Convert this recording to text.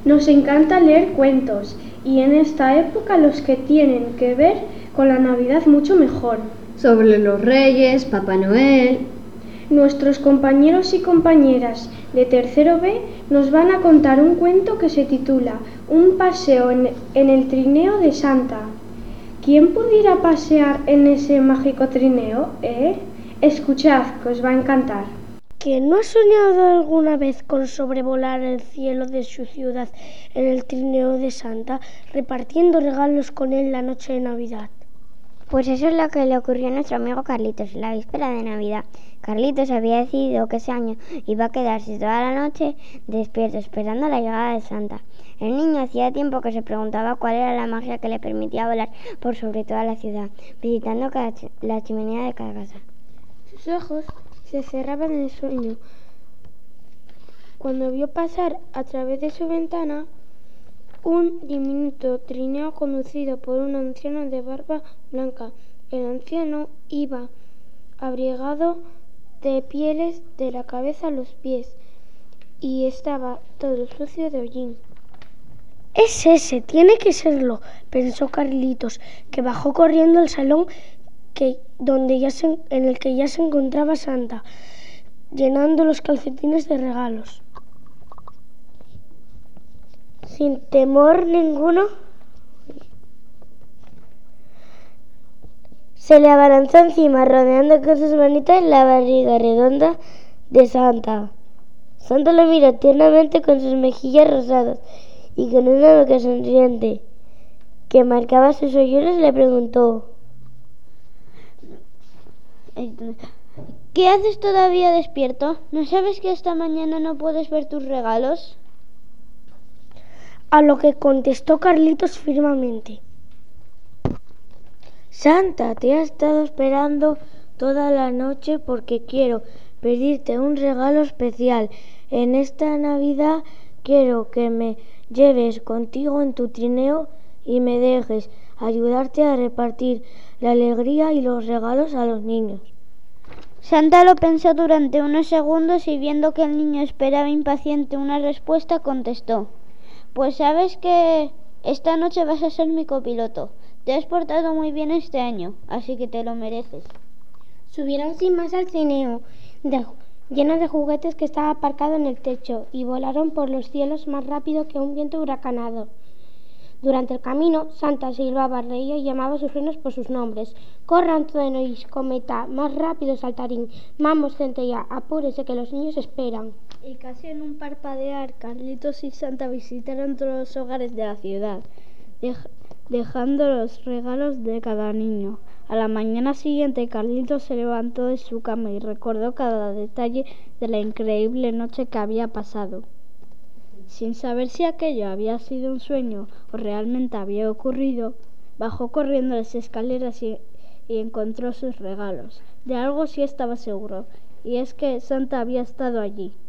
Nos encanta leer cuentos y en esta época los que tienen que ver con la Navidad mucho mejor. Sobre los Reyes, Papá Noel. Nuestros compañeros y compañeras de tercero B nos van a contar un cuento que se titula Un paseo en el trineo de Santa. ¿Quién pudiera pasear en ese mágico trineo, Escuchad, que os va a encantar. ¿Quién no ha soñado alguna vez con sobrevolar el cielo de su ciudad en el trineo de Santa, repartiendo regalos con él la noche de Navidad? Pues eso es lo que le ocurrió a nuestro amigo Carlitos la víspera de Navidad. Carlitos había decidido que ese año iba a quedarse toda la noche despierto esperando la llegada de Santa. El niño hacía tiempo que se preguntaba cuál era la magia que le permitía volar por sobre toda la ciudad, visitando la chimenea de cada casa. Sus ojos se cerraban en el sueño cuando vio pasar a través de su ventana un diminuto trineo conducido por un anciano de barba blanca. El anciano iba abrigado de pieles de la cabeza a los pies y estaba todo sucio de hollín. Es ese, tiene que serlo, pensó Carlitos, que bajó corriendo al salón en el que ya se encontraba Santa, llenando los calcetines de regalos. Sin temor ninguno, se le abalanzó encima, rodeando con sus manitas la barriga redonda de Santa. Santa lo miró tiernamente con sus mejillas rosadas y con una boca sonriente que marcaba sus hoyuelos le preguntó: ¿qué haces todavía despierto? ¿No sabes que esta mañana no puedes ver tus regalos? A lo que contestó Carlitos firmemente: Santa, te he estado esperando toda la noche porque quiero pedirte un regalo especial. En esta Navidad quiero que me lleves contigo en tu trineo y me dejes ayudarte a repartir la alegría y los regalos a los niños. Santa lo pensó durante unos segundos y viendo que el niño esperaba impaciente una respuesta, contestó: pues sabes que esta noche vas a ser mi copiloto. Te has portado muy bien este año, así que te lo mereces. Subieron sin más al trineo, lleno de juguetes que estaba aparcado en el techo, y volaron por los cielos más rápido que un viento huracanado. Durante el camino, Santa silbaba, reía y llamaba a sus frenos por sus nombres. Corran, truenois, cometa, más rápido, saltarín, vamos, centella, apúrese que los niños esperan. Y casi en un parpadear, Carlitos y Santa visitaron todos los hogares de la ciudad, dejando los regalos de cada niño. A la mañana siguiente, Carlitos se levantó de su cama y recordó cada detalle de la increíble noche que había pasado. Sin saber si aquello había sido un sueño o realmente había ocurrido, bajó corriendo las escaleras y encontró sus regalos. De algo sí estaba seguro, y es que Santa había estado allí.